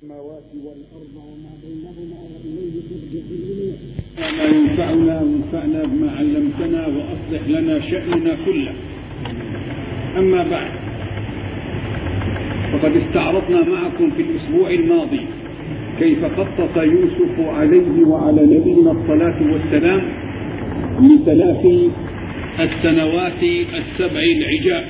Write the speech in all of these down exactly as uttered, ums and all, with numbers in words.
السماوات والأرض وما بينهما وإليه ترجع الأمور. وما ينفعنا وانفعنا بما علمتنا وأصلح لنا شأننا كله. أما بعد، فقد استعرضنا معكم في الأسبوع الماضي كيف خطط يوسف عليه وعلى نبينا الصلاة والسلام لتلافي السنوات السبع العجاف،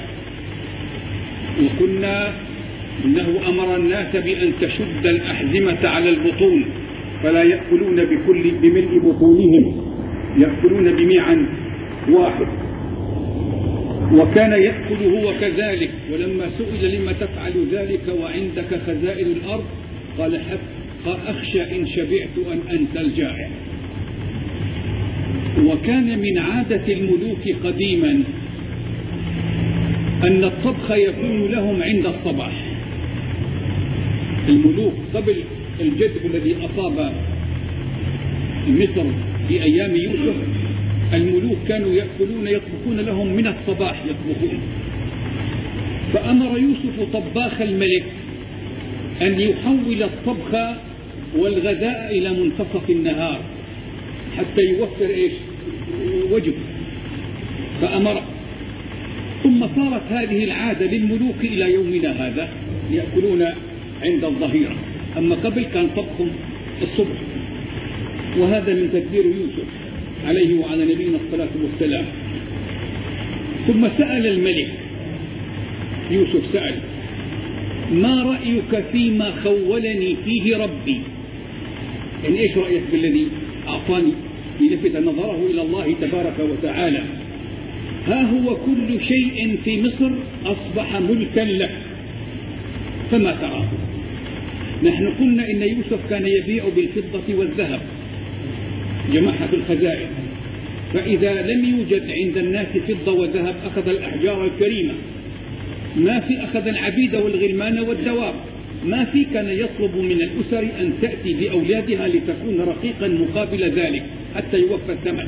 وقلنا إنه أمر الناس بأن تشد الأحزمة على البطون فلا يأكلون بكل بملء بطونهم، يأكلون بميعا واحد. وكان يأكل هو كذلك، ولما سئل لما تفعل ذلك وعندك خزائن الأرض قال حتى أخشى إن شبعت أن أنسى الجائع. وكان من عادة الملوك قديما أن الطبخ يكون لهم عند الصباح. الملوك قبل الجدب الذي أصاب مصر في أيام يوسف، الملوك كانوا يأكلون يطبخون لهم من الصباح يطبخون. فأمر يوسف طباخ الملك أن يحول الطبخ والغذاء إلى منتصف النهار حتى يوفر إيش وجب، فأمر. ثم صارت هذه العادة للملوك إلى يومنا هذا يأكلون عند الظهيرة، أما قبل كان طبخ الصبح. وهذا من تدبير يوسف عليه وعلى نبينا الصلاة والسلام. ثم سأل الملك، يوسف سأل: ما رأيك فيما خولني فيه ربي؟ يعني إيش رأيك بالذي أعطاني؟ للفت نظره إلى الله تبارك وتعالى: ها هو كل شيء في مصر أصبح ملكا لك، فما تراه؟ نحن قلنا إن يوسف كان يبيع بالفضة والذهب، جمعها في الخزائن، فإذا لم يوجد عند الناس فضة وذهب أخذ الأحجار الكريمة، ما في أخذ العبيد والغلمان والدواب، ما في كان يطلب من الأسر أن تأتي بأولادها لتكون رقيقا مقابل ذلك حتى يوفى الثمن.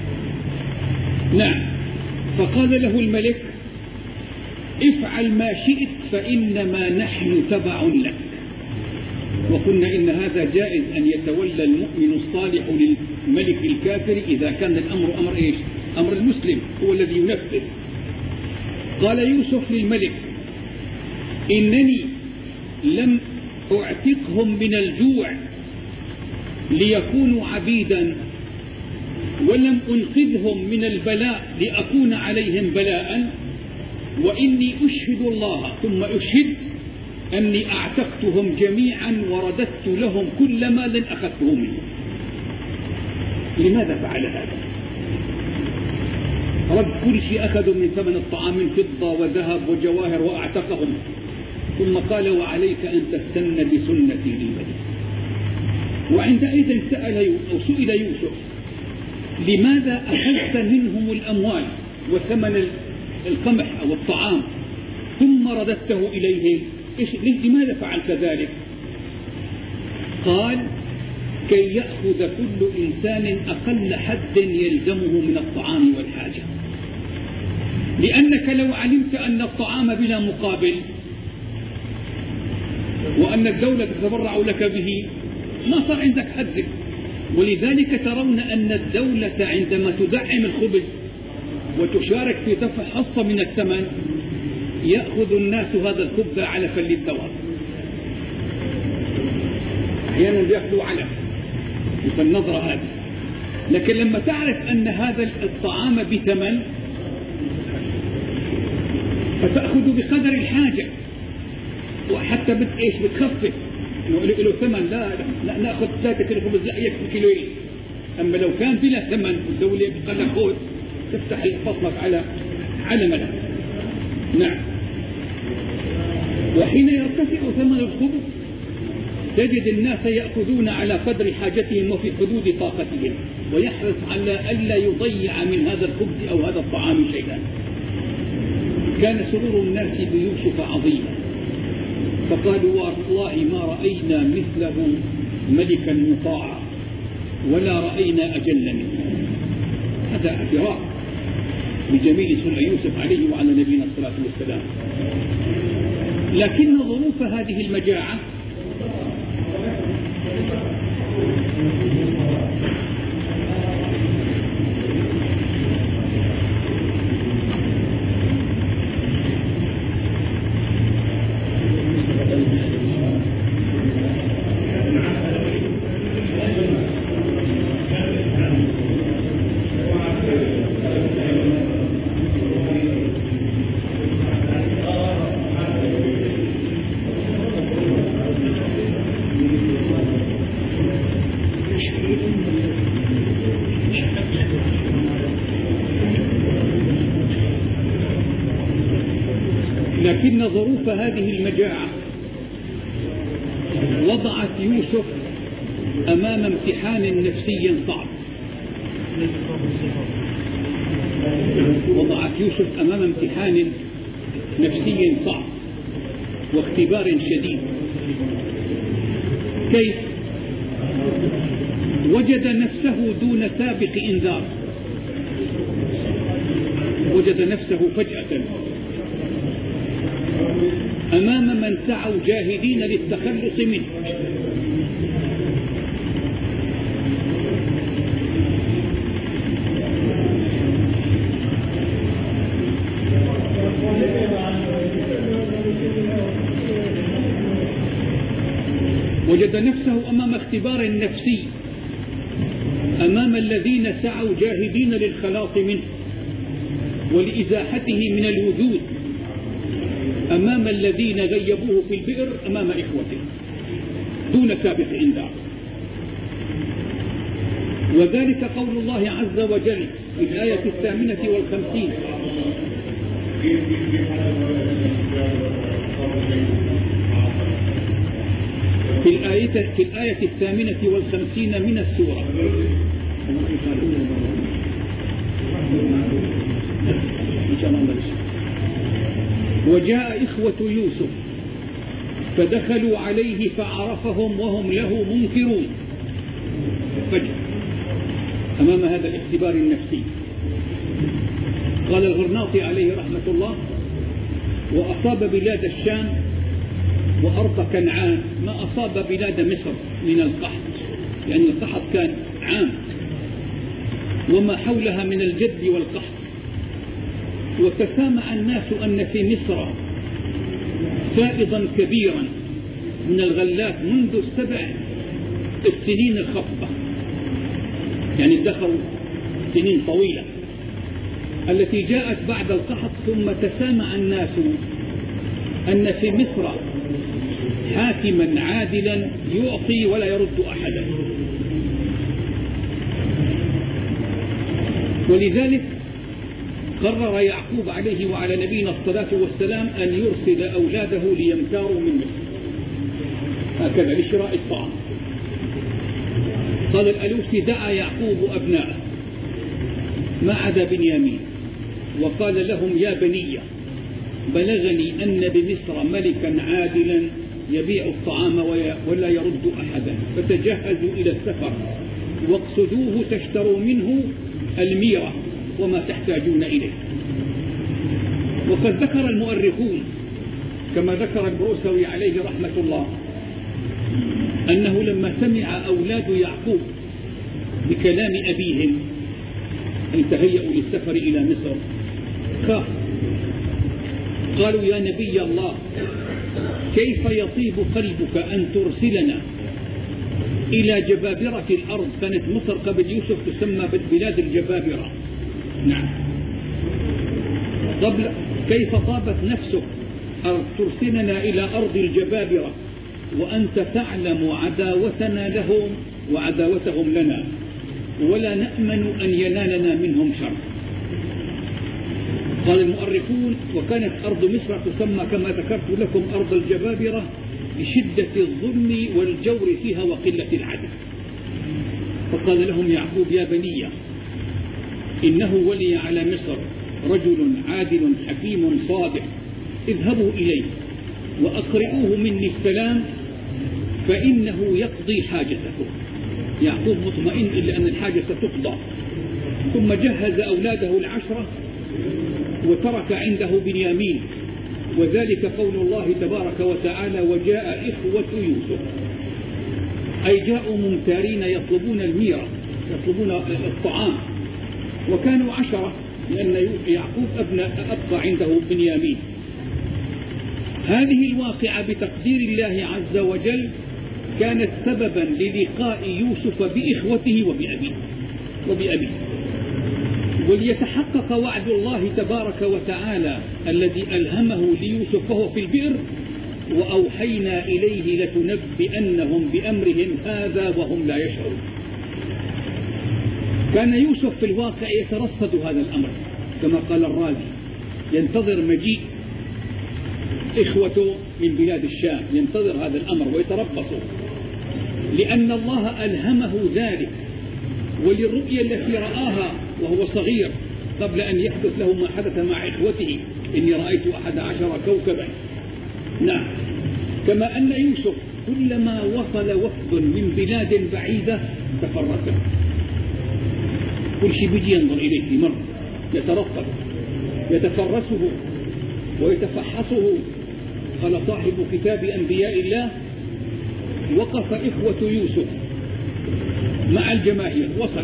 نعم. فقال له الملك: افعل ما شئت فإنما نحن تبع لك. وقلنا إن هذا جائز أن يتولى المؤمن الصالح للملك الكافر إذا كان الأمر أمر إيش؟ أمر المسلم هو الذي ينفذ. قال يوسف للملك: إنني لم أعتقهم من الجوع ليكونوا عبيدا، ولم أنقذهم من البلاء لأكون عليهم بلاء، وإني أشهد الله ثم أشهد أني أعتقتهم جميعا ورددت لهم كل مال أخذته منهم. لماذا فعل هذا؟ رد كل شيء أخذوا من ثمن الطعام من فضة وذهب وجواهر وأعتقهم، ثم قال: وعليك أن تستن بسنتي للملك. وعندئذ سأل أو سئل يوسف: لماذا أخذت منهم الأموال وثمن القمح أو الطعام ثم رددته إليهم؟ لماذا فعلت ذلك؟ قال: كي يأخذ كل إنسان أقل حد يلزمه من الطعام والحاجة، لأنك لو علمت أن الطعام بلا مقابل وأن الدولة تتبرع لك به ما صار عندك حد. ولذلك ترون أن الدولة عندما تدعم الخبز وتشارك في دفع حصة من الثمن يأخذ الناس هذا الخبز علفا للدواب، أحيانا بيأخذوا علف في النظرة هذه، لكن لما تعرف أن هذا الطعام بثمن فتأخذ بقدر الحاجة، وحتى بت إيش بتخفف إنه له ثمن، لا لا نأخذ ثلاثة كيلو خبز، لا يكفي كيلوين. أما لو كان بلا ثمن الدولة بتقول لك خذ، تفتح بطنك على على ملأ. نعم. وحين يرتفع ثمن الخبز تجد الناس يأخذون على قدر حاجتهم وفي حدود طاقتهم، ويحرص على ألا يضيع من هذا الخبز أو هذا الطعام شيئا. كان سرور الناس بيوسف عظيما، فقالوا: والله ما رأينا مثله ملكا مطاعا ولا رأينا أجل منه. هذا اعتراف بجميل صنع يوسف عليه وعلى نبينا الصلاة والسلام. لكن ظروف هذه المجاعة لكن ظروف هذه المجاعة وضعت يوسف أمام امتحان نفسي صعب. وضعت يوسف أمام امتحان نفسي صعب واختبار شديد. كيف؟ وجد نفسه دون سابق إنذار، وجد نفسه فجأة أمام من سعوا جاهدين للتخلص منه. وجد نفسه أمام اختبار نفسي، أمام الذين سعوا جاهدين للخلاص منه ولإزاحته من الوجود، أمام الذين غيبوه في البئر أمام إخوته دون سابق إنذار. وذلك قول الله عز وجل في الآية الثامنة والخمسين: في الآية, في الآية الثامنة والخمسين من السورة: وجاء إخوة يوسف فدخلوا عليه فعرفهم وهم له منكرون. فجأة أمام هذا الاختبار النفسي قال الغرناطي عليه رحمة الله: وأصاب بلاد الشام وأرض كنعان ما أصاب بلاد مصر من القحط، يعني القحط كان عام، وما حولها من الجد والقحط. وتسامع الناس أن في مصر فائضا كبيرا من الغلات منذ السبع السنين الخطبة، يعني ادخروا سنين طويلة التي جاءت بعد القحط. ثم تسامع الناس أن في مصر حاكما عادلا يعطي ولا يرد أحدا. ولذلك قرر يعقوب عليه وعلى نبينا الصلاة والسلام أن يرسل أولاده ليمتاروا من مصر، هكذا لشراء الطعام. قال الألوسي: دعا يعقوب أبناءه ما عدا بنيامين وقال لهم: يا بني، بلغني أن بمصر ملكا عادلا يبيع الطعام ولا يرد أحدا، فتجهزوا إلى السفر واقصدوه تشتروا منه الميرة وما تحتاجون إليه. وقد ذكر المؤرخون كما ذكر البروسوي عليه رحمة الله أنه لما سمع أولاد يعقوب بكلام أبيهم أن تهيئوا للسفر إلى مصر خاف. قالوا: يا نبي الله، كيف يطيب قلبك أن ترسلنا إلى جبابرة الأرض؟ كانت مصر قبل يوسف تسمى بلاد الجبابرة. نعم. قبل كيف طابت نفسك أن ترسلنا إلى أرض الجبابرة وأنت تعلم عداوتنا لهم وعداوتهم لنا، ولا نأمن أن ينالنا منهم شر. قال المؤرخون: وكانت أرض مصر تسمى كما ذكرت لكم أرض الجبابرة لشدة الظلم والجور فيها وقلة العدل. فقال لهم يعقوب: يا بني، إنه ولي على مصر رجل عادل حكيم صادق، اذهبوا إليه وأقرئوه مني السلام فإنه يقضي حاجته. يعقوب مطمئن إلا أن الحاجة ستقضى. ثم جهز أولاده العشرة وترك عنده بنيامين، وذلك قول الله تبارك وتعالى: وجاء إخوة يوسف أي جاءوا ممتارين يطلبون الميرة، يطلبون الطعام، وكانوا عشرة لأن يعقوب أبقى عنده بنيامين. هذه الواقعة بتقدير الله عز وجل كانت سببا للقاء يوسف بإخوته وبأبيه وبأبيه وليتحقق وعد الله تبارك وتعالى الذي ألهمه ليوسف وهو في البئر: وأوحينا إليه لتنبئنهم بأمرهم هذا وهم لا يشعرون. كان يوسف في الواقع يترصد هذا الأمر كما قال الرازي، ينتظر مجيء إخوته من بلاد الشام، ينتظر هذا الأمر ويتربصه، لأن الله ألهمه ذلك، وللرؤيا التي رآها وهو صغير قبل أن يحدث له ما حدث مع إخوته: إني رأيت أحد عشر كوكبا. نعم. كما أن يوسف كلما وصل وفد من بلاد بعيدة تفرسه، كل شيء بيجي ينظر إليه في مرة، يترقب يتفرسه ويتفحصه. قال صاحب كتاب أنبياء الله: وقف إخوة يوسف مع الجماهير، وصل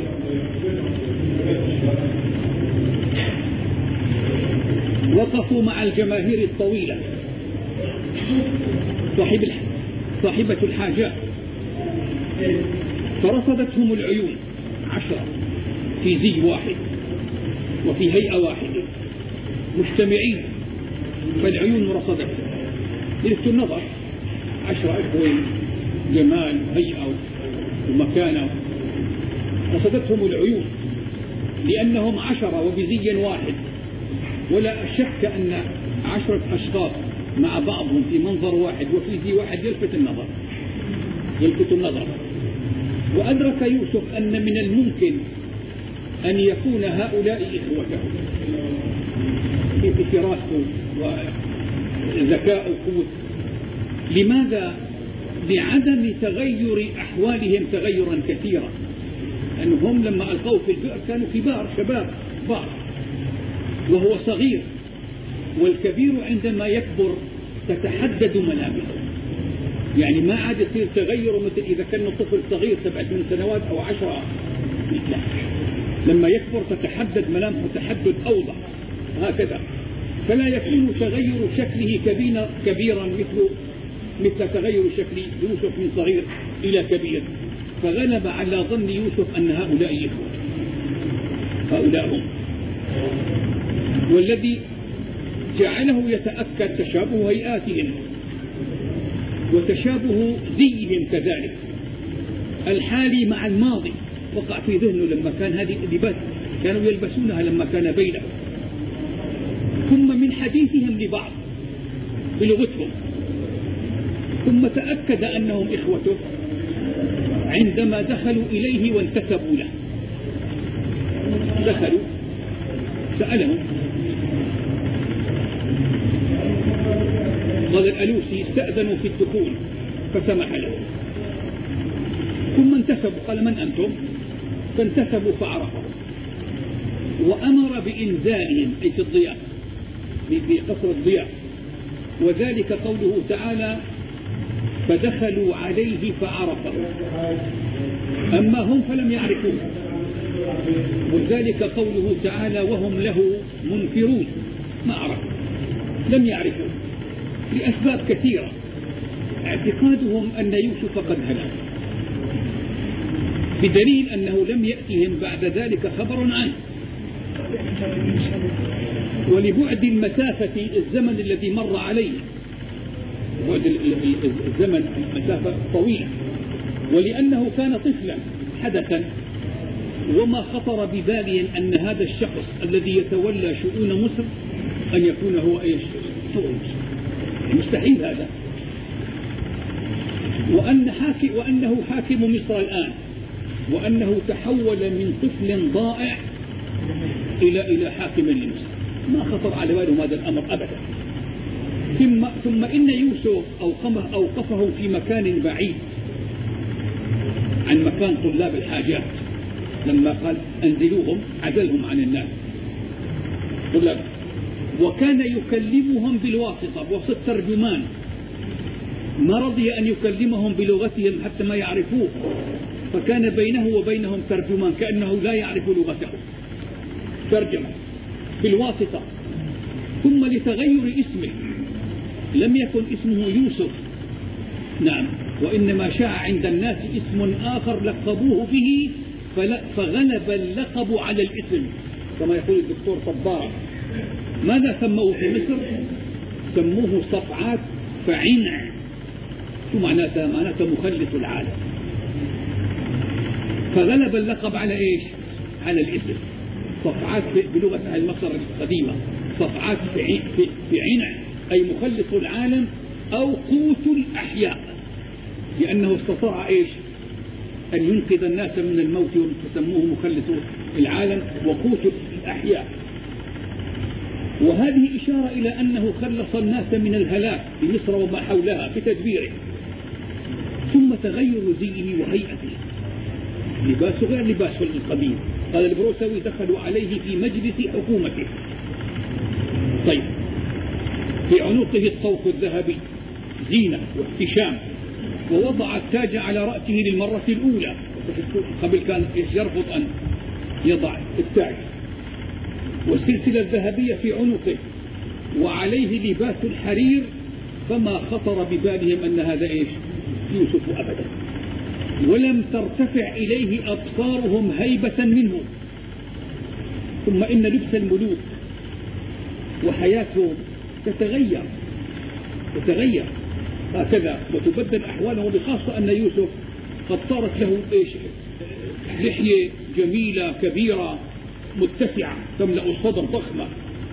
وقفوا مع الجماهير الطويلة، صاحب صاحبة الحاجات، فرصدتهم العيون عشرة في زي واحد وفي هيئة واحدة مجتمعين، فالعيون رصدت لفت النظر، عشرة إخوة، جمال هيئة ومكانة، رصدتهم العيون لأنهم عشرة وبزي واحد. ولا شك أن عشرة أشخاص مع بعضهم في منظر واحد وفي زي واحد يلفت النظر يلفت النظر. وأدرك يوسف أن من الممكن أن يكون هؤلاء إخوته في فراسته وذكاء وقوة. لماذا؟ لعدم تغير أحوالهم تغيرا كثيرا، أنهم لما ألقوا في البئر كانوا كبار شباب كبار وهو صغير، والكبير عندما يكبر تتحدد ملامحه، يعني ما عاد يصير تغيره مثل إذا كان الطفل صغير سبع ثمان سنوات أو عشرة، لا، لما يكبر تتحدد ملامحه تحدد أوضح هكذا، فلا يكون تغير شكله كبيرا مثل مثل تغير شكل يوسف من صغير إلى كبير. فغلب على ظن يوسف أن هؤلاء إخوة، هؤلاء هم، والذي جعله يتأكد تشابه هيئاتهم وتشابه زيهم كذلك، الحالي مع الماضي وقع في ذهنه لما كان هذه اللباس كانوا يلبسونها لما كان بينهم، ثم من حديثهم لبعض بلغتهم، ثم تأكد أنهم إخوته عندما دخلوا إليه وانتسبوا له. دخلوا سألهم، قال الألوسي: استأذنوا في الدخول فسمح له، ثم انتسبوا، قال: من أنتم؟ فانتسبوا فعرفوا، وأمر بإنزالهم أي في الضيافة، في قصر الضيافة، وذلك قوله تعالى: فدخلوا عليه فعرفه. أما هم فلم يعرفوه، وذلك قوله تعالى: وهم له منكرون، ما عرفوا، لم يعرفوه لأسباب كثيرة، اعتقادهم أن يوسف قد هلك، بدليل أنه لم يأتهم بعد ذلك خبر عنه، ولبعد المسافة الزمن الذي مر عليه، بعد الزمن مسافة طويلة، ولأنه كان طفلا حدثا، وما خطر ببالهم أن هذا الشخص الذي يتولى شؤون مصر أن يكون هو إيش؟ هو مصر، مستحيل هذا، وأن حاكم وأنه حاكم مصر الآن، وأنه تحول من طفل ضائع إلى إلى حاكم لمصر، ما خطر على بالهم هذا الأمر أبدا. ثم ثم إن يوسف أوقفه في مكان بعيد عن مكان طلاب الحاجات، لما قال أنزلوهم عزلهم عن الناس طلاب، وكان يكلمهم بالواسطة بواسطة ترجمان، ما رضي أن يكلمهم بلغتهم حتى ما يعرفوه، فكان بينه وبينهم ترجمان كأنه لا يعرف لغته، ترجم بالواسطة. ثم لتغير اسمه لم يكن اسمه يوسف، نعم، وإنما شاع عند الناس اسم آخر لقبوه به فغلب اللقب على الاسم، كما يقول الدكتور طبارة. ماذا سموه في مصر؟ سموه صفعات فعنع. شو معناتها؟ معناتها مخلص العالم. فغلب اللقب على إيش؟ على الاسم. صفعات بلغة أهل مصر القديمة، صفعات في عنع أي مخلص العالم أو قوت الأحياء، لأنه استطاع إيش؟ أن ينقذ الناس من الموت، فسموه مخلص العالم وقوت الأحياء. وهذه إشارة إلى أنه خلص الناس من الهلاك في مصر وما حولها بتدبيره. ثم تغير زيه وهيئته، لباسه غير لباسه القديم. قال البروسوي دخلوا عليه في مجلس حكومته. طيب، في عنقه الطوق الذهبي زينة واحتشام، ووضع التاج على رأسه للمرة الأولى، قبل كان يرفض أن يضع التاج، والسلسلة الذهبية في عنقه، وعليه لباس الحرير، فما خطر ببالهم أن هذا إيش؟ يوسف أبدا. ولم ترتفع إليه أبصارهم هيبة منه. ثم إن لبس الملوك وحياتهم تتغير تتغير هكذا وتبدل أحوالهم، بخاصة أن يوسف قد صارت له إيش؟ لحية جميلة كبيرة متسعة تملأ الصدر ضخمة،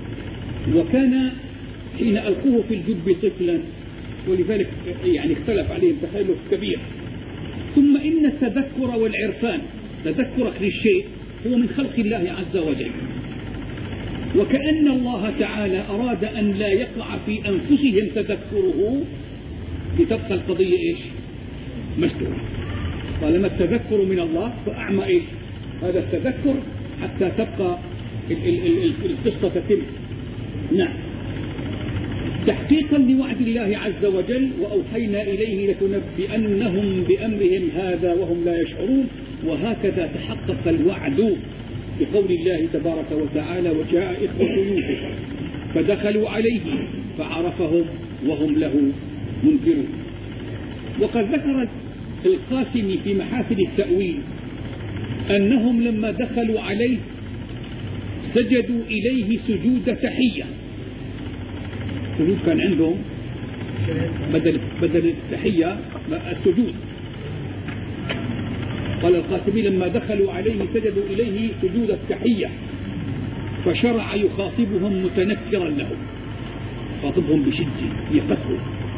وكان حين ألقوه في الجب طفلا، ولذلك يعني اختلف عليهم تخيلف كبير. ثم إن التذكر والعرفان، تذكرك للشيء هو من خلق الله عز وجل، وكأن الله تعالى أراد أن لا يقع في أنفسهم تذكره لتبقى القضية إيش؟ مستورة. طالما التذكر من الله فأعمى إيش؟ هذا التذكر حتى تبقى القصة تتم. نعم، تحقيقا لوعد الله عز وجل: وأوحينا إليه لتنبئنهم بأمرهم هذا وهم لا يشعرون. وهكذا تحقق الوعد بقول الله تبارك وتعالى: وجاء إخوة يوسف فدخلوا عليه فعرفهم وهم له منكرون. وقد ذكر القاسمي في محاسن التأويل أنهم لما دخلوا عليه سجدوا إليه سجود تحية. السجود كان عندهم بدل بدل التحية السجود. قال القاسمي: لما دخلوا عليه سجدوا إليه سجود التحية، فشرع يخاطبهم متنكرا لهم، خاطبهم بشدة يقصوا،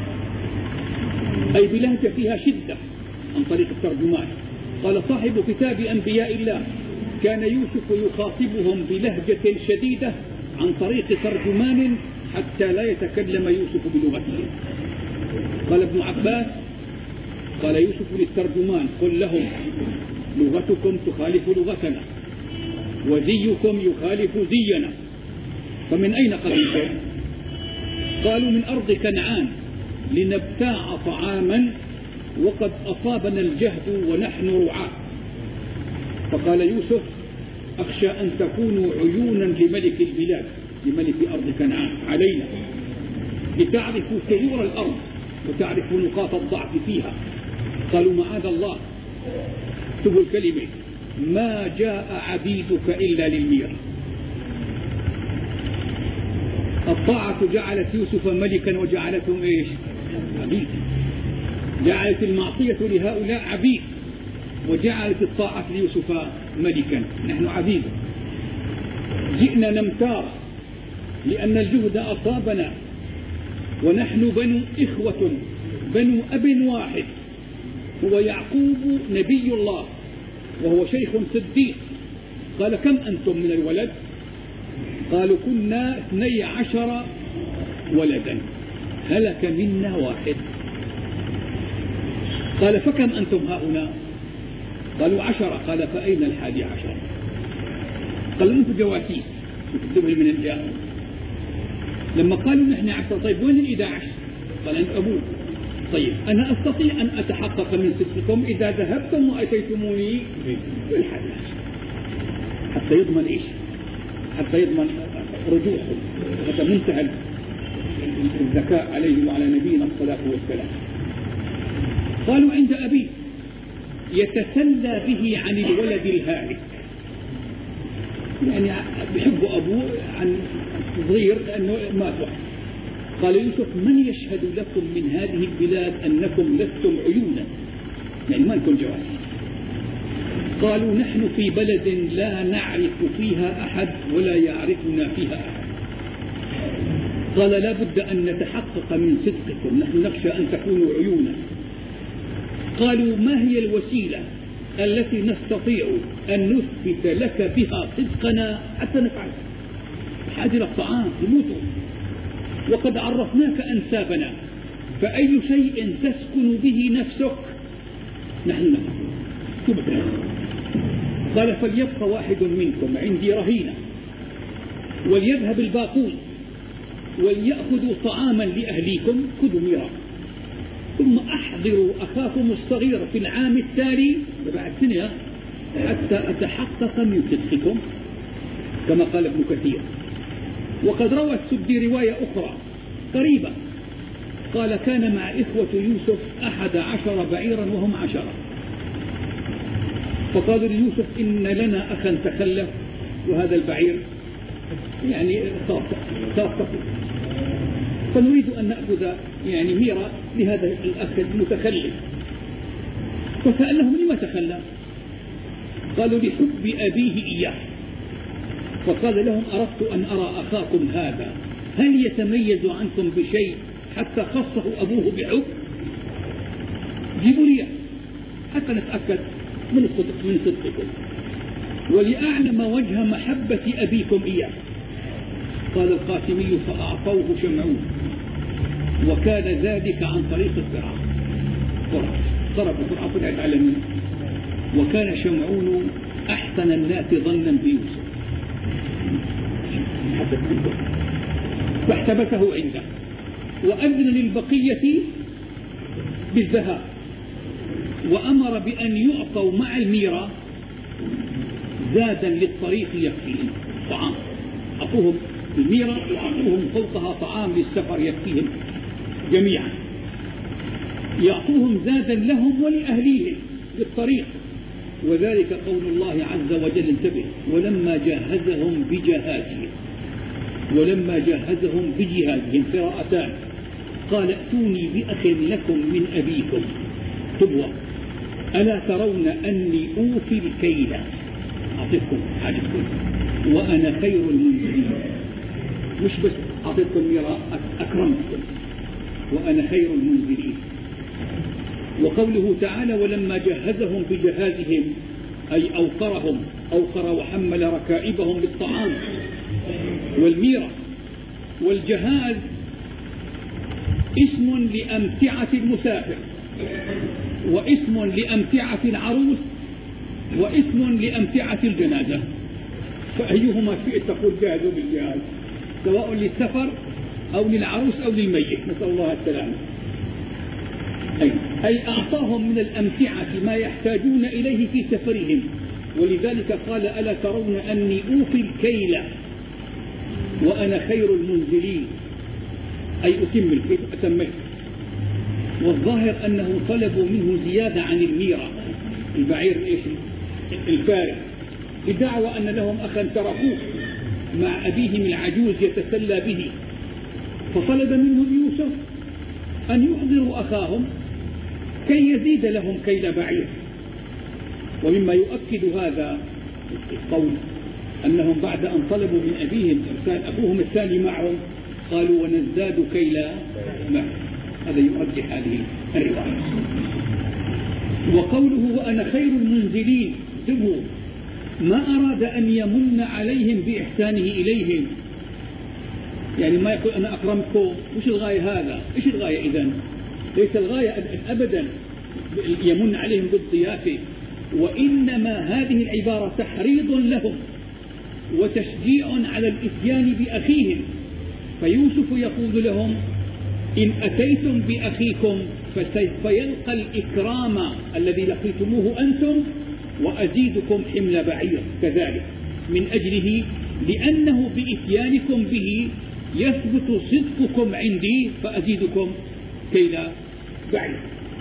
أي بلهجة فيها شدة عن طريق الترجمان. قال صاحب كتاب أنبياء الله: كان يوسف يخاطبهم بلهجة شديدة عن طريق ترجمان حتى لا يتكلم يوسف بلغتهم. قال ابن عباس: قال يوسف للترجمان: قل لهم لغتكم تخالف لغتنا وزيكم يخالف زينا. فمن أين قبلتم؟ قالوا: من أرض كنعان لنبتاع طعاما وقد أصابنا الجهد ونحن رعاة. فقال يوسف: أخشى أن تكونوا عيونا لملك البلاد، لملك أرض كنعان علينا، لتعرفوا سيور الأرض وتعرفوا نقاط الضعف فيها. قالوا: معاذ الله، اكتبوا الكلمة: ما جاء عبيدك إلا للميرة. الطاعة جعلت يوسف ملكا وجعلتهم إيش؟ عبيد. جعلت المعصية لهؤلاء عبيد، وجعلت الطاعة ليوسف ملكا. نحن عبيد، جئنا نمتار لأن الجهد أصابنا، ونحن بنو إخوة بنو أب واحد، هو يعقوب نبي الله وهو شيخ صديق. قال: كم أنتم من الولد؟ قالوا: كنا اثني عشر ولدا، هلك منا واحد. قال: فكم أنتم هؤلاء؟ قالوا: عشرة. قال: فأين الحادي عشر؟ قال: أنتم جواسيس تكتبوا من الجاه. لما قالوا: نحن عشرة، طيب وين الإحدى عشر؟ قال: أنت أبوه. طيب أنا أستطيع أن أتحقق من صدقكم إذا ذهبتم وأتيتموني بالحلال، حتى يضمن إيش؟ حتى يضمن رجوعهم. هذا منتهى الذكاء عليه وعلى نبينا الصلاة والسلام. قالوا عند أبيه يتسلى به عن الولد الهالك، يعني بحب أبوه عن صغير لأنه مات واحد. قال يوسف من يشهد لكم من هذه البلاد أنكم لستم عيونا، يعني ما لكم جواسيس. قالوا نحن في بلد لا نعرف فيها أحد ولا يعرفنا فيها أحد. قال لا بد أن نتحقق من صدقكم، نحن نخشى أن تكونوا عيونا. قالوا ما هي الوسيلة التي نستطيع أن نثبت لك بها صدقنا حتى نفعل؟ حاجة الطعام يموتوا، وقد عرفناك أنسابنا، فأي شيء تسكن به نفسك نحن نفعل. قال فليبقى واحد منكم عندي رهينة، وليذهب الباقون وليأخذوا طعاما لأهليكم، خذوا ميراث، ثم أحضروا أخاكم الصغير في العام التالي بعد سنة حتى أتحقق من صدقكم، كما قال ابن كثير. وقد روى السدي رواية أخرى قريبة، قال كان مع إخوة يوسف أحد عشر بعيرا وهم عشرة، فقالوا ليوسف إن لنا أخا تخلف وهذا البعير يعني صار، فنريد أن نأخذ يعني ميرة لهذا الأخ المتخلف. فسألهم لما تخلف؟ قالوا لحب أبيه إياه. فقال لهم أردت أن أرى أخاكم هذا هل يتميز عنكم بشيء حتى خصه أبوه بحب؟ جيبوا لي حتى نتأكد من الصدق من صدقكم ولأعلم وجه محبة أبيكم إياه. قال القاسمي فأعطوه شمعون، وكان ذلك عن طريق الفرعون، ضرب الفرعون طلعت على مين؟ وكان شمعون أحسن الناس ظنا بيوسف فاحتبسه عنده، وأذن للبقية بالذهاب، وأمر بأن يعطوا مع الميرة زادا للطريق يكفيهم طعام، أعطوهم الميرة وأعطوهم فوقها طعام للسفر يكفيهم جميعا، يعطوهم زادا لهم ولأهليهم للطريق. وذلك قول الله عز وجل انتبه ولما جهزهم بجهازهم، ولما جهزهم بجهازهم قراءتان، قال ائتوني بأخ لكم من أبيكم تبوى ألا ترون أني أوفي الكيل أعطيكم حاجتكم وأنا خير المنزلين، مش بس أعطيكم ميراث أكرمتكم وأنا خير المنزلين. وقوله تعالى ولما جهزهم بجهازهم أي أوقرهم، أوقر وحمل ركائبهم بالطعام والميرة. والجهاز اسم لأمتعة المسافر، واسم لأمتعة العروس، واسم لأمتعة الجنازة، فأيهما شئت تقول جاهزوا بالجهاز، سواء للسفر أو للعروس أو للميت، نسأل الله السلامة. أي, أي أعطاهم من الأمتعة ما يحتاجون إليه في سفرهم، ولذلك قال ألا ترون أني أوفي الكيل وأنا خير المنزلين، أي أتم الكيل أتمته. والظاهر أنه طلبوا منه زيادة عن الميرة، البعير إيش الفارغ، بدعوى أن لهم أخا تركوه مع أبيهم العجوز يتسلى به، فطلب منهم يوسف أن يحضروا أخاهم كي يزيد لهم كيل بعير. ومما يؤكد هذا القول أنهم بعد أن طلبوا من أبيهم إرسال أبوهم الثاني معهم قالوا ونزداد كيل بعير، هذا يرجح هذه الرواية. وقوله وأنا خير المنزلين انتبهوا، ما أراد أن يمن عليهم بإحسانه إليهم، يعني ما يقول أنا أكرمكم، وش الغاية هذا؟ إيش الغاية إذن؟ ليس الغاية أبدا يمن عليهم بالضيافة، وإنما هذه العبارة تحريض لهم وتشجيع على الإتيان بأخيهم. فيوسف يقول لهم إن أتيتم بأخيكم فسوف يلقى الإكرام الذي لقيتموه أنتم وأزيدكم حمل بعير كذلك من أجله، لأنه بإتيانكم به يثبت صدقكم عندي فأزيدكم كيل بعير.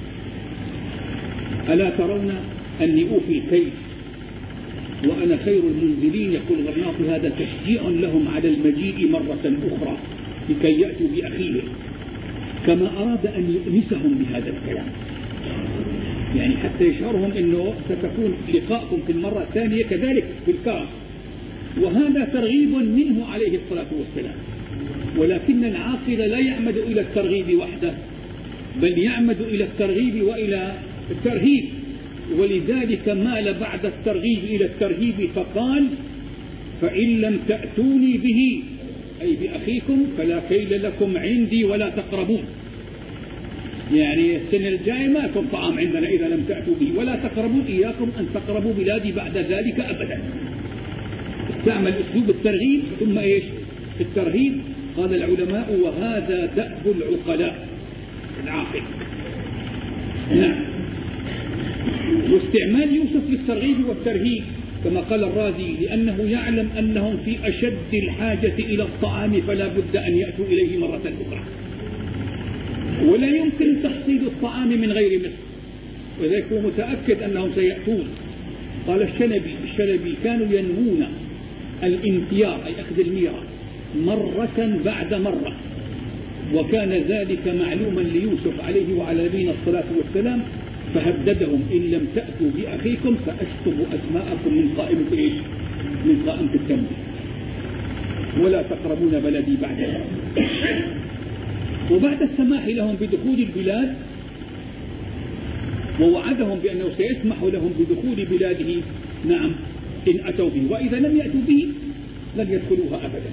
ألا ترون أني أوفي الكيل وأنا خير المنزلين؟ يقول غرناطي هذا تشجيع لهم على المجيء مرة أخرى لكي يأتوا بأخيهم، كما أراد أن يؤنسهم بهذا الكلام، يعني حتى يشعرهم أنه ستكون لقاءكم في المرة الثانية كذلك في الكرم. وهذا ترغيب منه عليه الصلاة والسلام، ولكن العاقل لا يعمد إلى الترغيب وحده، بل يعمد إلى الترغيب وإلى الترهيب، ولذلك مال بعد الترغيب إلى الترهيب فقال: فإن لم تأتوني به أي بأخيكم فلا كيل لكم عندي ولا تقربون. يعني السنة الجاية ما يكون طعام عندنا إذا لم تأتوا به، ولا تقربون، إياكم أن تقربوا بلادي بعد ذلك أبدا. استعمل أسلوب الترغيب ثم إيش الترهيب. قال العلماء: وهذا دأب العقلاء العاقل. نعم. واستعمال يوسف للترغيب والترهيب كما قال الرازي: لأنه يعلم أنهم في أشد الحاجة إلى الطعام فلا بد أن يأتوا إليه مرة أخرى، ولا يمكن تحصيل الطعام من غير مصر، وذلك هو متأكد أنهم سيأتون. قال الشنبي الشلبي: كانوا ينوون الانتيار أي أخذ الميراث مرة بعد مرة، وكان ذلك معلوما ليوسف عليه وعلى نبينا الصلاة والسلام، فهددهم: إن لم تأتوا بأخيكم فأكتب أسماءكم من قائمة إيش؟ من قائمة التنبيه، ولا تقربون بلدي بعد ذلك. وبعد السماح لهم بدخول البلاد ووعدهم بأنه سيسمح لهم بدخول بلاده، نعم، إن أتوا به، وإذا لم يأتوا به لن يدخلوها أبدا.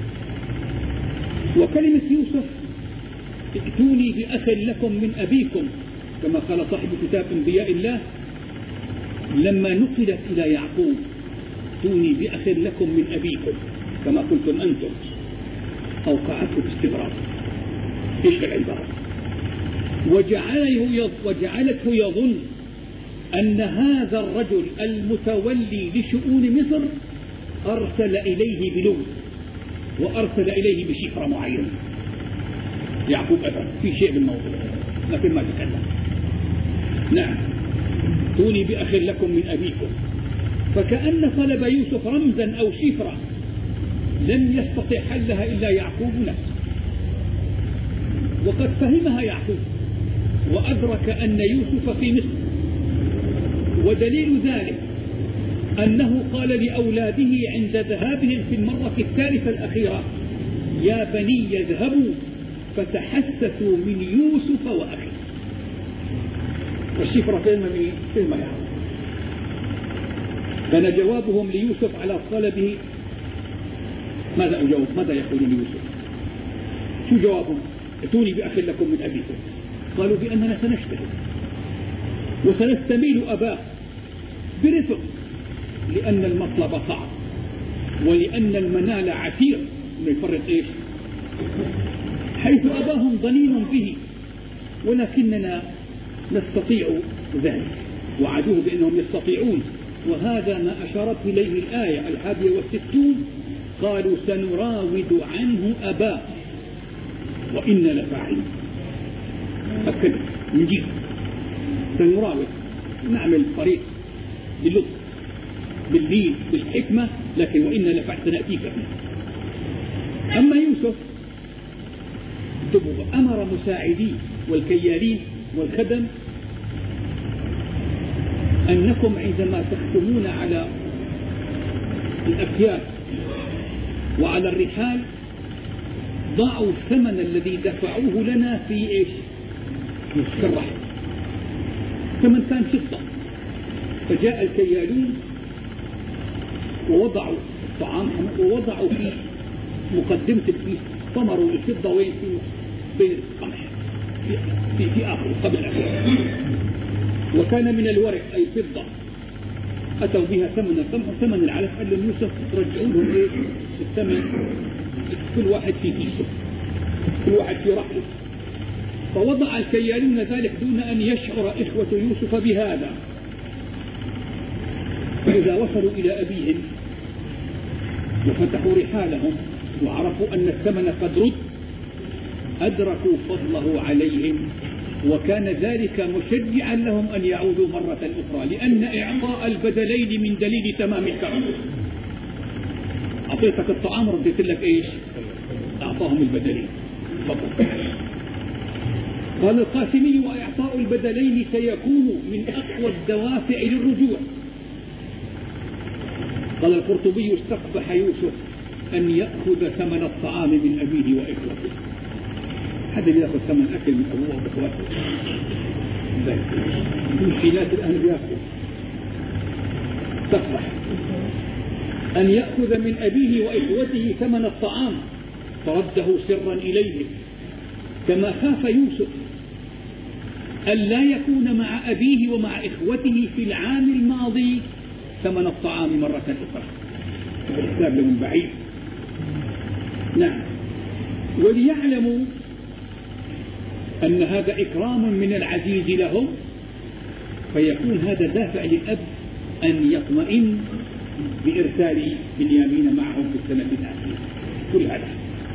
وكلمة يوسف: ائتوني بأخ لكم من أبيكم، كما قال صاحب كتاب أنبياء الله لما نقلت إلى يعقوب: ائتوني بأخ لكم من أبيكم كما قلتم أنتم، أوقعته باستغراب. تلك العبارة وجعله وجعلته يظن أن هذا الرجل المتولي لشؤون مصر أرسل إليه بلغز وأرسل إليه بشفرة معينة. يعقوب أدرك في شيء بالموضوع لكن ما تكلم. نعم، ائتوني بأخ لكم من أبيكم. فكأن طلب يوسف رمزا أو شفرة لم يستطع حلها إلا يعقوب نفسه، وقد فهمها يعقوب وأدرك أن يوسف في مصر. ودليل ذلك أنه قال لأولاده عند ذهابهم في المرة الثالثة الأخيرة: يا بني اذهبوا فتحسسوا من يوسف وأخيه. والشفرة كلمة من كلمة يعقوب. كان جوابهم ليوسف على طلبه ماذا أجاوب؟ ماذا يقولون ليوسف؟ شو جوابهم؟ ائتوني بأخ لكم من أبيكم. قالوا بأننا سنجتهد وسنستميل أباه برفق، لأن المطلب صعب ولأن المنال عسير. ما يفرق إيش؟ حيث أباهم ضنين به، ولكننا نستطيع ذلك. وعدوه بأنهم يستطيعون، وهذا ما أشارت إليه الآية الحادية والستون: قالوا سنراود عنه أباه وإنا لفاعلون. أكد نجيب سنراود، نعمل طريق باللطف باللين بالحكمة، لكن وإنا لفاعل سنأتيك فيه. أما يوسف أمر مساعدين والكيالين والخدم أنكم عندما تختمون على الأكياس وعلى الرحال ضعوا الثمن الذي دفعوه لنا في إيش؟ في الرحل. ثمن كان فضة، فجاء الكيالون ووضعوا الطعام ووضعوا في مقدمة الكيس ثمروا الفضة وين في بين القمح في, في, في آخر قبل آخر، وكان من الورق أي فضة. أتوا بها ثمن القمح ثمن العلف. قال لهم يوسف ترجعوا لهم إيه الثمن، كل واحد في كيسه، كل واحد في رحله. فوضع الكيالون ذلك دون أن يشعر إخوة يوسف بهذا. فإذا وصلوا إلى أبيهم وفتحوا رحالهم وعرفوا أن الثمن قد رد أدركوا فضله عليهم، وكان ذلك مشجعا لهم أن يعودوا مرة أخرى، لأن إعطاء البدلين من دليل تمام الكرم. أعطيتك الطعام رديت لك إيش؟ أعطاهم البدلين فقط. قال القاسمي: وإعطاء البدلين سيكون من أقوى الدوافع للرجوع. قال القرطبي: استقبح يوسف أن يأخذ ثمن الطعام من أبيه وإخوته. حد يأخذ ثمن أكل من أبوه وإخوته؟ في ناس الآن بيأخذ. استقبح أن يأخذ من أبيه وإخوته ثمن الطعام فرده سرا إليهم، كما خاف يوسف أن لا يكون مع أبيه ومع إخوته في العام الماضي ثمن الطعام مرة أخرى. الحساب لهم بعيد. نعم. وليعلموا أن هذا إكرام من العزيز لهم، فيكون هذا دافع للأب أن يطمئن بإرسال بنيامين معهم في السنة الآتية. كل هذا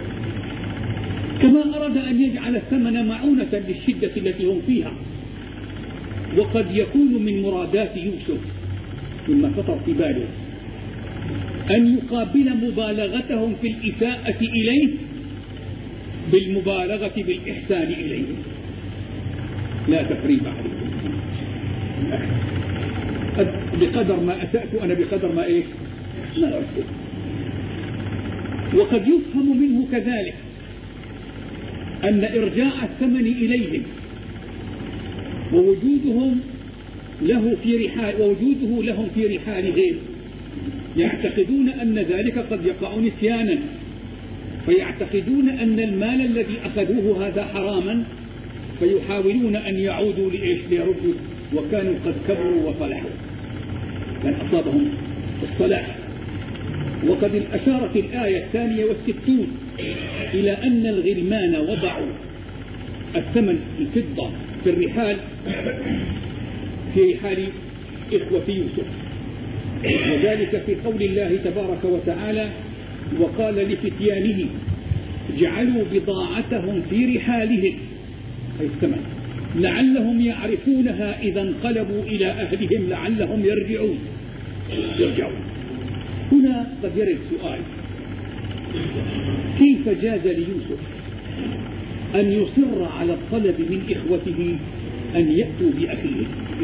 كما أراد أن يجعل الثمن معونة للشدة التي هم فيها. وقد يكون من مرادات يوسف مما خطر في باله أن يقابل مبالغتهم في الإساءة إليه بالمبالغة بالإحسان إليه. لا تقريب عليكم، بقدر ما أسأت أنا بقدر ما إيه ما أرسل. وقد يفهم منه كذلك أن إرجاع الثمن إليهم ووجودهم له في رحال ووجوده لهم في رحالهم يعتقدون أن ذلك قد يقع نسيانا، فيعتقدون أن المال الذي أخذوه هذا حراما، فيحاولون أن يعودوا لإيش ليردوا، وكانوا قد كبروا وصلحوا، كان أصابهم الصلاح. وقد أشارت الآية الثانية والستون إلى أن الغلمان وضعوا الثمن الفضة في الرحال في رحال إخوة يوسف، وذلك في قول الله تبارك وتعالى: وقال لفتيانه جعلوا بضاعتهم في رحالهم، أي الثمن، لعلهم يعرفونها إذا انقلبوا إلى أهلهم لعلهم يرجعون يرجعون هنا قد يرد سؤال: كيف جاز ليوسف أن يصر على الطلب من إخوته أن يأتوا بأخيه،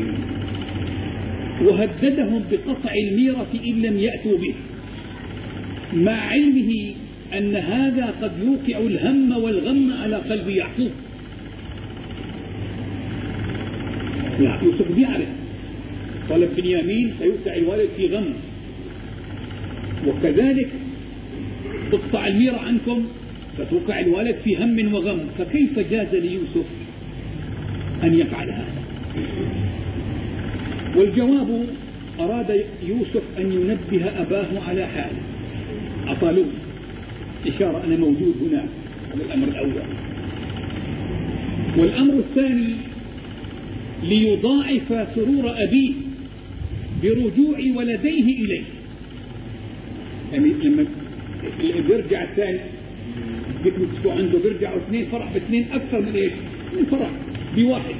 وهددهم بقطع الميراث إن لم يأتوا به، مع علمه أن هذا قد يوقع الهم والغم على قلب يعقوب؟ يوسف بيعرف طلب بنيامين سيوقع الوالد في غم، وكذلك تقطع الميراث عنكم فتوقع الوالد في هم وغم، فكيف جاز ليوسف أن يفعل هذا؟ والجواب: أراد يوسف أن ينبه أباه على حاله، أطالوه إشارة أنا موجود هنا، هذا الأمر الأول. والأمر الثاني: ليضاعف سرور أبيه برجوع ولديه إليه. يعني لما بيرجع الثاني بيكتبوا عنده بيرجعوا اثنين، فرح باثنين أكثر من إيش؟ من فرح بواحد.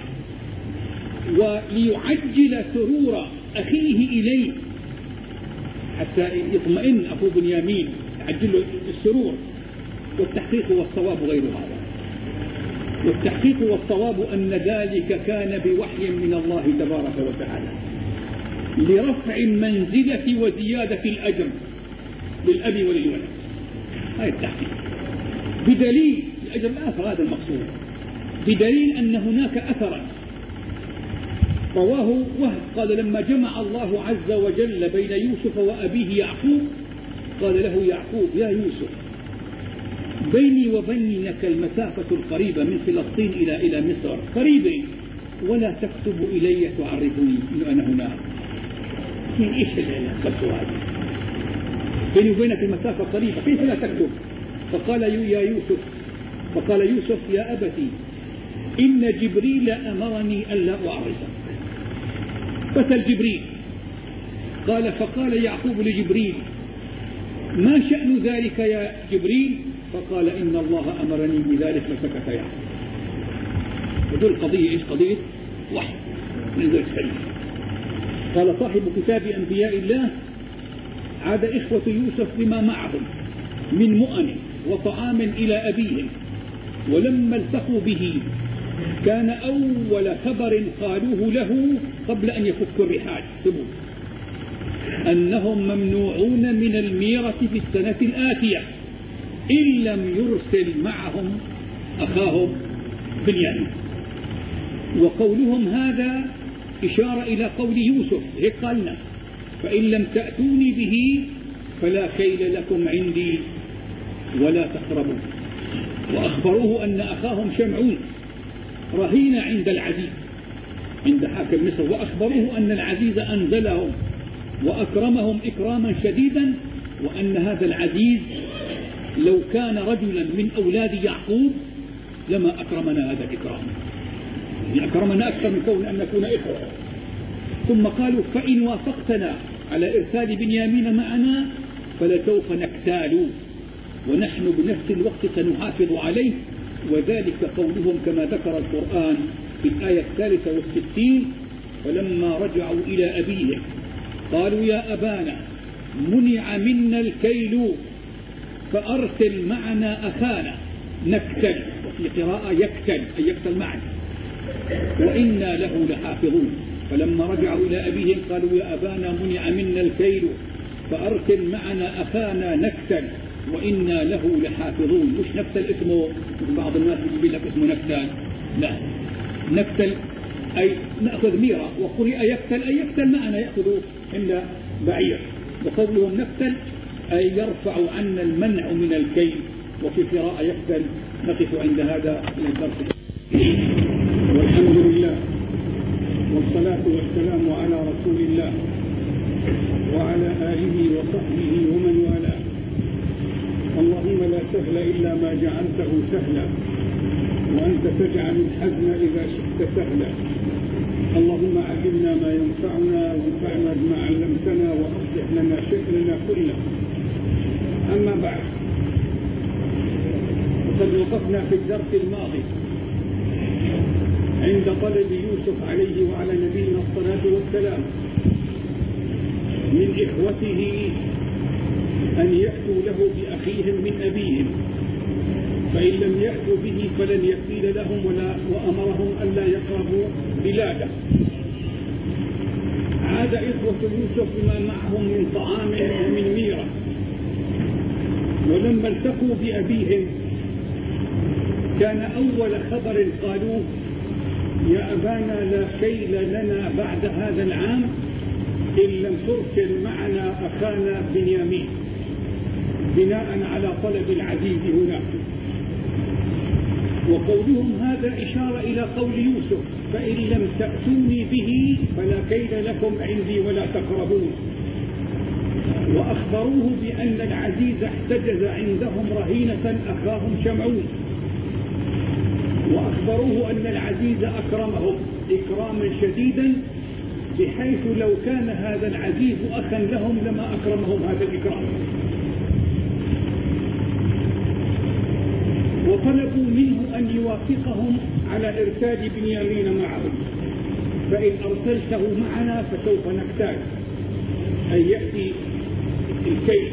وليعجل سرور أخيه إليه حتى يطمئن أبو بنيامين، يعجل له السرور. والتحقيق والصواب غير هذا، والتحقيق والصواب أن ذلك كان بوحي من الله تبارك وتعالى لرفع المنزلة وزيادة الأجر للأب وللولد. هذا التحقيق بدليل الأجر الآخر، هذا المقصود، بدليل أن هناك أثرا رواه وهب قال: لما جمع الله عز وجل بين يوسف وأبيه يعقوب قال له يعقوب: يا يوسف، بيني وبينك المسافة القريبة من فلسطين إلى إلى مصر قريبة، ولا تكتب إلي تعرفني إنه أنا هنا. من إيش السؤال؟ بيني وبينك المسافة قريبة، كيف لا تكتب؟ فقال يا يوسف فقال يوسف: يا أبتي إن جبريل أمرني ألا أعرضك. فسأل جبريل قال فقال يعقوب لجبريل ما شأن ذلك يا جبريل؟ فقال إن الله أمرني بذلك فسكت يعقوب. ودول القضية إيش؟ قضية وحي نزل السلم. قال صاحب كتاب أنبياء الله عاد إخوة يوسف بما معهم من مؤن وطعام إلى أبيهم، ولما التقوا به كان أول خبر قالوه له قبل أن يفكوا الرحال أنهم ممنوعون من الميرة في السنة الآتية إن لم يرسل معهم أخاهم بنيامين. وقولهم هذا إشارة إلى قول يوسف هيك قالنا فإن لم تأتوني به فلا كيل لكم عندي ولا تقربوا. وأخبروه أن أخاهم شمعون رهين عند العزيز عند حاكم مصر، وأخبروه أن العزيز أنزلهم وأكرمهم إكراما شديدا، وأن هذا العزيز لو كان رجلا من أولاد يعقوب لما أكرمنا هذا الإكرام، يعني أكرمنا أكثر من كون أن نكون إخوة. ثم قالوا فإن وافقتنا على إرسال بنيامين معنا فلسوف نقتال ونحن بنفس الوقت سنحافظ عليه. وذلك قولهم كما ذكر القرآن في الآية الثالثة والستين فلما رجعوا إلى أبيهم قالوا يا أبانا منع منا الكيل فأرسل معنا أخانا نكتل، وفي قراءة يكتل أي يكتل معنا وإنا له لحافظون. فلما رجعوا إلى أبيهم قالوا يا أبانا منع منا الكيل فأرسل معنا أخانا نكتل وإنا له لحافظون. مش نكتل اسمه بعض الناس يقول لك اسمه نكتل، لا، نكتل أي نأخذ ميرة، وقرئ يكتل أي يكتل معنا يأخذ عند بعير. وقولهم نكتل أي يرفع عنا المنع من الكيل، وفي قراءة يكتل. نقف عند هذا الدرس. والحمد لله والصلاة والسلام على رسول الله وعلى آله وصحبه ومن والاه. اللهم لا سهل إلا ما جعلته سهلا وأنت تجعل الحزن إذا شئت سهلا. اللهم علمنا ما ينفعنا وانفعنا بما علمتنا وأصلح لنا شأننا كله. أما بعد، وقد وقفنا في الدرس الماضي عند طلب يوسف عليه وعلى نبينا الصلاة والسلام من إخوته أن يأتوا له بأخيهم من أبيهم، فإن لم يأتوا به فلن يقيل لهم ولا وأمرهم ألا يقربوا بلاده. عاد إخوة يوسف بما معهم من طعام ومن ميرة، ولما التقوا بأبيهم كان أول خبر قالوه يا أبانا لا كيل لنا بعد هذا العام إن لم ترسل معنا أخانا بنيامين، بناء على طلب العزيز هنا. وقولهم هذا إشارة إلى قول يوسف فإن لم تأتوني به فلا كيل لكم عندي ولا تقربون. وأخبروه بأن العزيز احتجز عندهم رهينة أخاهم شمعون، وأخبروه أن العزيز أكرمهم إكراما شديدا بحيث لو كان هذا العزيز أخا لهم لما أكرمهم هذا الإكرام. وطلبوا منه أن يوافقهم على إرسال بنيامين معهم، فإن أرسلته معنا فسوف نقتال أي يأتي الكيل،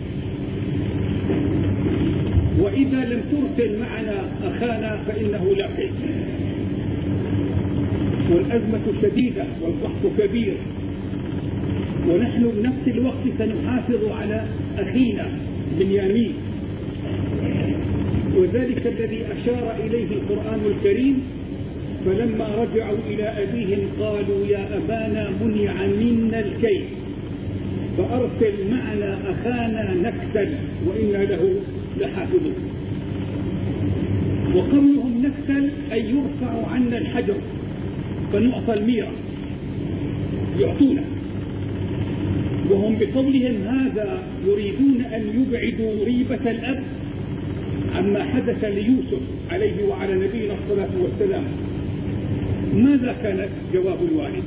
وإذا لم ترسل معنا أخانا فإنه لا كيل. والأزمة شديدة والضغط كبير، ونحن بنفس الوقت سنحافظ على أخينا بنيامين. وذلك الذي أشار إليه القرآن الكريم فلما رجعوا إلى أبيهم قالوا يا أبانا منع منا الكيل فأرسل معنا أخانا نكتل وإنا له لحافظون. وقولهم نكتل أي يرفع عنا الحجر فنعطى الميرة يعطونا. وهم بقولهم هذا يريدون أن يبعدوا ريبة الأب عما حدث ليوسف عليه وعلى نبينا الصلاة والسلام، ماذا كان جواب الوالد؟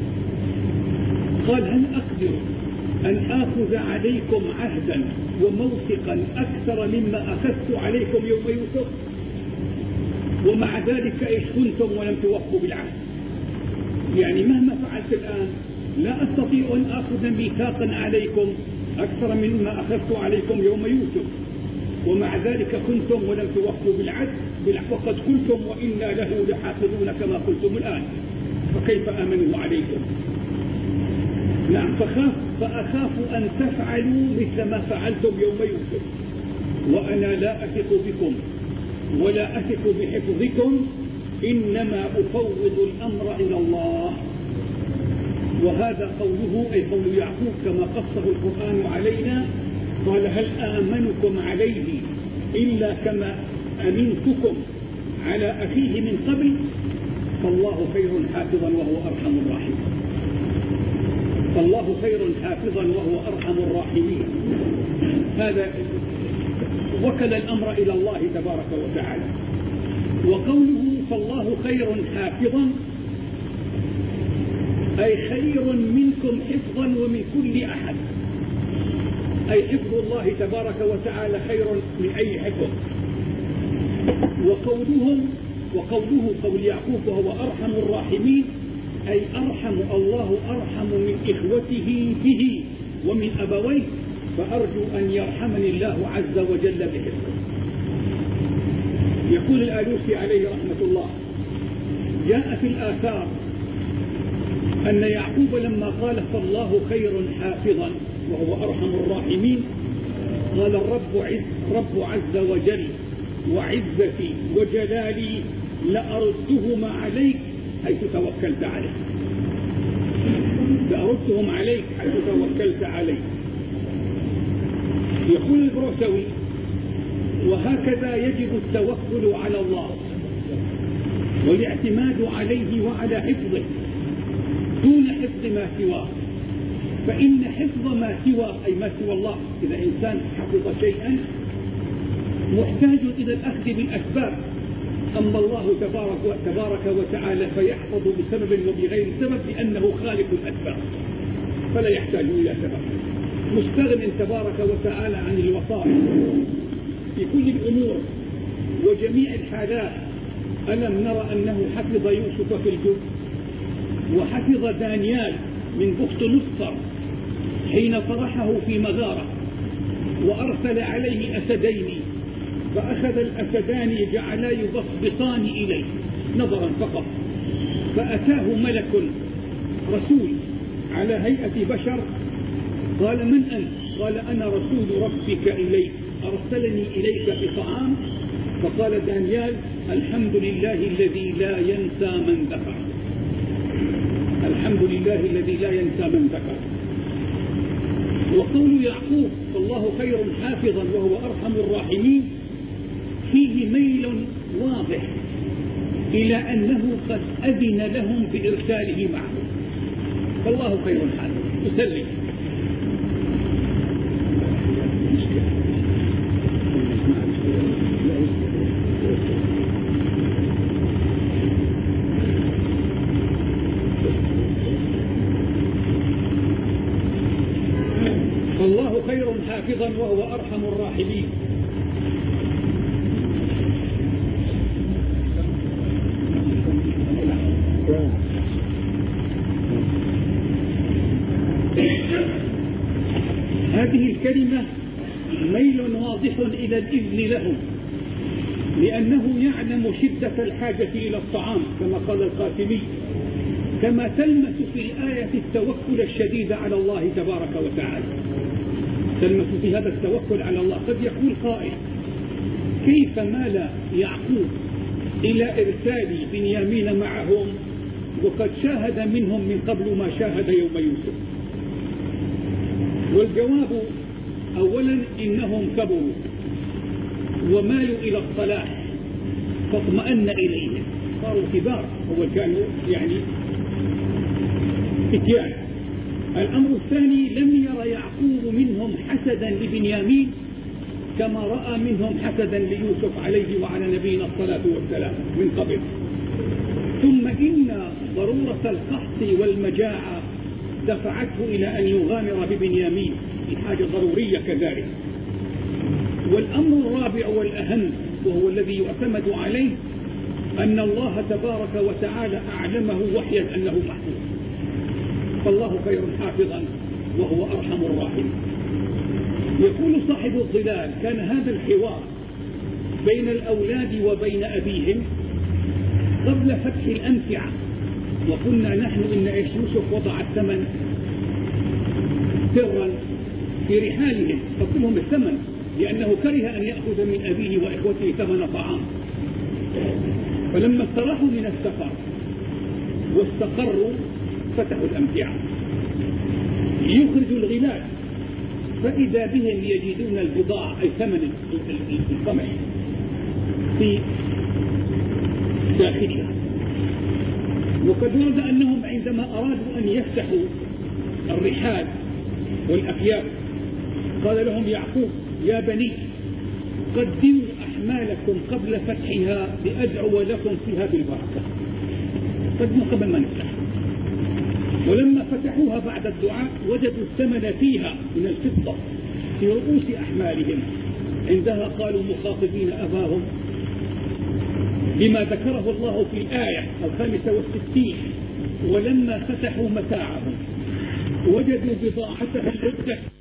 قال: هل أقدر أن آخذ عليكم عهدا وموثقا أكثر مما أخذت عليكم يوم يوسف؟ ومع ذلك إيش كنتم ولم توفوا بالعهد؟ يعني مهما فعلت الآن لا أستطيع أن آخذ ميثاقا عليكم أكثر مما أخذت عليكم يوم يوسف، ومع ذلك كنتم ولم توفوا بالعهد، وقد قلتم وإنا له لحافظون كما قلتم الآن، فكيف آمنوا عليكم؟ نعم، فخاف فأخاف أن تفعلوا مثل ما فعلتم يوم يوسف، وأنا لا أثق بكم ولا أثق بحفظكم، إنما أفوض الأمر إلى الله. وهذا قوله، أي قول يعقوب كما قصه القرآن علينا، قال: هل آمنكم عليه إلا كما أمنتكم على أخيه من قبل، فالله خير حافظا وهو أرحم الراحمين. فالله خير حافظا وهو أرحم الراحمين. هذا وكل الأمر إلى الله تبارك وتعالى. وقوله فالله خير حافظا، أي خير منكم حفظا ومن كل أحد، أي حفظ الله تبارك وتعالى خير من أي حفظ. وقولهم وقوله قول يعقوب وهو أرحم الراحمين، أي أرحم الله أرحم من إخوته به ومن أبويه، فأرجو أن يرحمني الله عز وجل بحفظه. يقول الآلوسي عليه رحمة الله: جاء في الآثار أن يعقوب لما قال فالله خير حافظا وهو أرحم الراحمين، قال الرب عز, رب عز وجل وعزتي وجلالي لأردهما عليك حيث توكلت عليه. لأردتهم عليك حيث توكلت عليه. يقول البروسوي: وهكذا يجب التوكل على الله والاعتماد عليه وعلى حفظه دون حفظ ما سواه، فإن حفظ ما سواه أي ما سوى الله، إذا إنسان حفظ شيئا محتاج إلى الأخذ بالأسباب، أما الله تبارك, تبارك وتعالى فيحفظ بسبب وبغير سبب لأنه خالق الأسباب فلا يحتاج إلى سبب، مستغن تبارك وتعالى عن الوصايا في كل الأمور وجميع الحالات. ألم نرى أنه حفظ يوسف في الجب، وحفظ دانيال من بخت نصر حين طرحه في مغارة، وأرسل عليه أسدين، فأخذ الأسدان جعلا يبصبصان إليه نظرا فقط، فأتاه ملك رسول على هيئة بشر، قال: من أنت؟ قال: أنا رسول ربك إليك، أرسلني إليك بطعام. فقال دانيال: الحمد لله الذي لا ينسى من ذكر. الحمد لله الذي لا ينسى من ذكر. وقول يعقوب فالله خير حافظا وهو أرحم الراحمين فيه ميل واضح إلى أنه قد أذن لهم بإرساله معه، فالله خير حافظ. أسلم. الله خير حافظا وهو أرحم الراحمين. هذه الكلمة ميل واضح إلى الإذن لهم، لأنه يعلم شدة الحاجة إلى الطعام كما قال القاسمي، كما تلمس في الآية التوكل الشديد على الله تبارك وتعالى. تلمس في هذا التوكل على الله. قد يقول قائل: كيف مال يعقوب إلى إرسال بنيامين معهم وقد شاهد منهم من قبل ما شاهد يوم يوسف؟ والجواب: أولا إنهم كبروا ومالوا إلى الصلاح فاطمأن إليهم، صاروا كبار، أول كانوا يعني فتيان. الأمر الثاني: لم ير يعقوب منهم حسدا لبنيامين كما رأى منهم حسدا ليوسف عليه وعلى نبينا الصلاة والسلام من قبل. ثم إن ضرورة القحط والمجاعة دفعته إلى أن يغامر ببنيامين في حاجة ضرورية كذلك. والأمر الرابع والأهم وهو الذي يعتمد عليه أن الله تبارك وتعالى أعلمه وحيا أنه محفوظ، فالله خير حافظا وهو أرحم الراحمين. يقول صاحب الظلال: كان هذا الحوار بين الأولاد وبين أبيهم قبل فتح الأمتعة، وقلنا نحن إن إيش يوسف وضع الثمن سرا في رحالهم، فكلهم الثمن لأنه كره أن يأخذ من أبيه وإخوته ثمن طعام. فلما استراحوا من السفر واستقروا فتحوا الأمتعة ليخرجوا الغلال، فإذا بهم يجدون البضاعة أي ثمن القمح في داخلها. وقد ورد أنهم عندما أرادوا أن يفتحوا الرحال والأكياس قال لهم يعقوب: يا بني قدموا أحمالكم قبل فتحها لأدعو لكم فيها بالبركة. قدموا قبل ما نفتح. ولما فتحوها بعد الدعاء وجدوا الثمن فيها من الفضة في رؤوس أحمالهم. عندها قالوا مخاطبين أباهم بما ذكره الله في الآية الخامسة والستين: ولما فتحوا متاعهم وجدوا بضاعتهم ردت